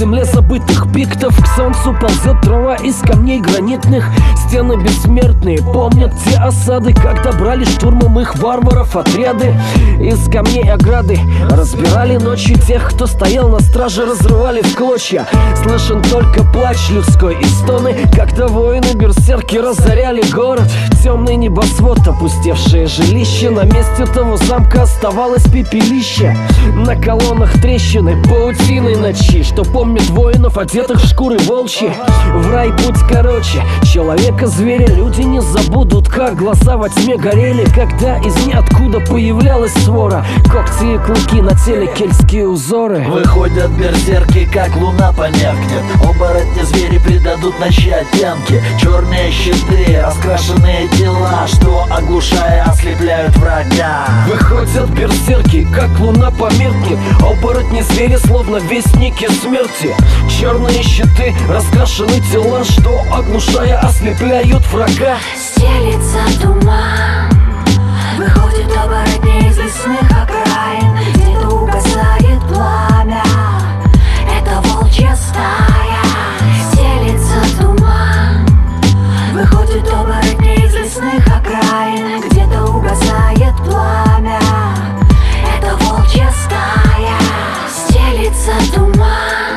земле забытых пиктов. К солнцу ползет трава из камней гранитных. Стены бессмертные помнят те осады, когда брали штурмом их варваров отряды. Из камней ограды разбирали ночью тех, кто стоял на страже, разрывали в клочья. Слышен только плач людской и стоны, когда воины-берсерки разоряли город. Темный небосвод, опустевшее жилище. На месте того замка оставалось пепелище. На колоннах трещины, паутиной ночи, что помнят воинов, одетых в шкуры волчьи. В рай путь короче, человека-зверя люди не забудут, как глаза во тьме горели, когда из ниоткуда появлялась свора. Когти и клыки, на теле кельтские узоры. Выходят берсерки, как луна померкнет. Оборотни звери придадут ночи оттенки. Черные щиты, раскрашенные тела, что, оглушая, ослепляют врага. Выходят берсерки, как луна померкнет. Оборотни звери, словно вестники смерти. Черные щиты, раскрашены тела, что, оглушая, ослепляют врага. Стелится туман, выходит оборотни из лесных окраин. Где-то угасает пламя, это волчья стая. Стелится туман, выходит оборотни из лесных окраин. Где-то угасает пламя, это волчья стая. Стелится туман.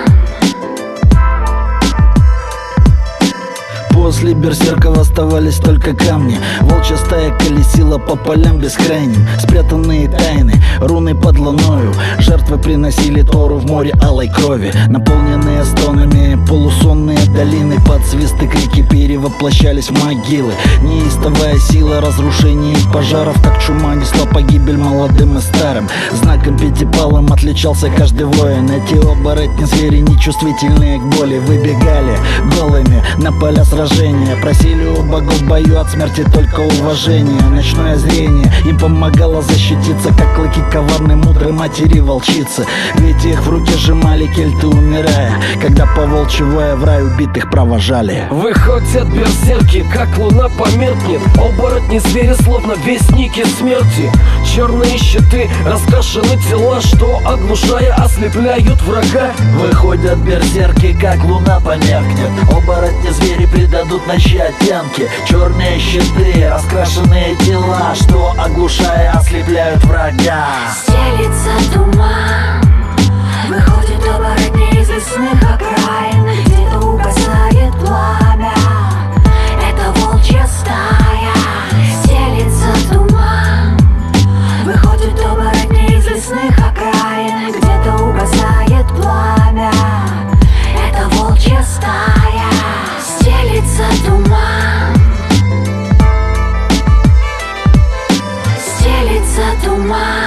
После берсерков оставались только камни. Волчья стая колесила по полям бескрайним. Спрятанные тайны, руны под луною. Жертвы приносили Тору в море алой крови. Наполненные стонами полусонные долины, под свисты крики перевоплощались в могилы. Неистовая сила разрушений и пожаров, как чума, несла погибель молодым и старым. Знаком пятипалым отличался каждый воин. Эти оборотни звери, нечувствительные к боли, выбегали голыми на поля сражений. Просили у богов в бою от смерти только уважение. Ночное зрение им помогало защититься, как клыки коварной мудрой матери волчицы. Ведь их в руке сжимали кельты, умирая, когда по волчевое в рай убитых провожали. Выходят берсерки, как луна померкнет. Оборотни звери, словно вестники смерти. Черные щиты, раскрашены тела, что, оглушая, ослепляют врага. Выходят берсерки, как луна померкнет. Оборотни звери придадут ночи оттенки. Черные щиты, раскрашенные тела, что, оглушая, ослепляют врага. Стелится туман, выходит оборотни из лесных окраин. Где-то угасает пламя, это волчья стая. Стелится туман, выходит оборотни из лесных окраин. Где-то угасает пламя, это волчья стая. Стелится туман, стелится туман.